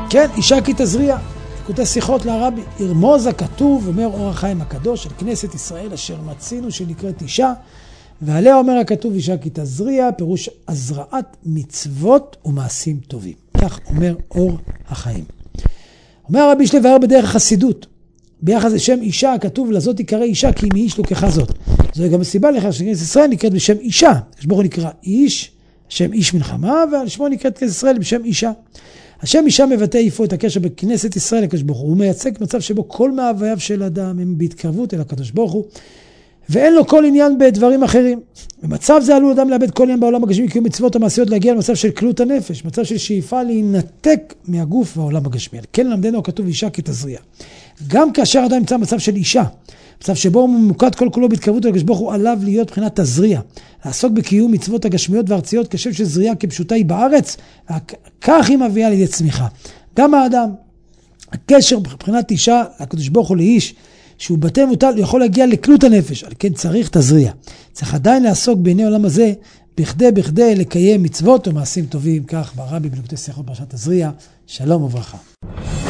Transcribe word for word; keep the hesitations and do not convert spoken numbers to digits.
כן, אישה כי תזריע. כותב שיחות לרבי, ירמוז הכתוב, אומר אור החיים הקדוש, של כנסת ישראל אשר מצינו שנקראת אישה, ועליה אומר הכתוב אישה כי תזריע, פירוש הזרעת מצוות ומעשים טובים. כך אומר אור החיים. אומר הרבי יש לבאר בדרך החסידות, ביחס לשם אישה הכתוב לזאת יקרא אישה כי מאיש לוקחה זאת. זו גם הסיבה לכך שכנסת ישראל נקראת בשם אישה. שבו נקרא איש, שם איש מלחמה, ועל שמו נקראת כנסת ישראל בשם אישה. השם אישה מבטא איפה את הקשר בכנסת ישראל לקדוש ברוך הוא. הוא מייצג מצב שבו כל מאווייו של אדם הם בהתקרבות אל הקדוש ברוך הוא, ואין לו כל עניין בדברים אחרים. במצב זה עלול אדם לאבד כל עניין בעולם הגשמי, קיום מצוות המעשיות להגיע למצב של כלות הנפש, מצב של שאיפה להינתק מהגוף והעולם הגשמי. כן למדנו הכתוב אישה כי תזריע. גם כאשר אדם נמצא במצב של אישה, מצב שבו הוא ממוקד כל כולו בהתקרבות אל הקדוש ברוך הוא, עליו להיות מבחינת תזריע, לעסוק בקיום מצוות הגשמיות והארציות כשם שזריעה כפשוטה היא בארץ, כך היא מביאה לידי צמיחה. גם האדם, הקשר מבחינת אישה לקדוש ברוך הוא לאיש, שהוא בטל ומוטל, הוא יכול להגיע לכלות הנפש, על כן צריך תזריע. צריך עדיין לעסוק בעיני העולם הזה, בכדי בכדי לקיים מצוות ומעשים טובים, כך ברבי בנקודת שיחות פרשת תזריע. שלום וברכה.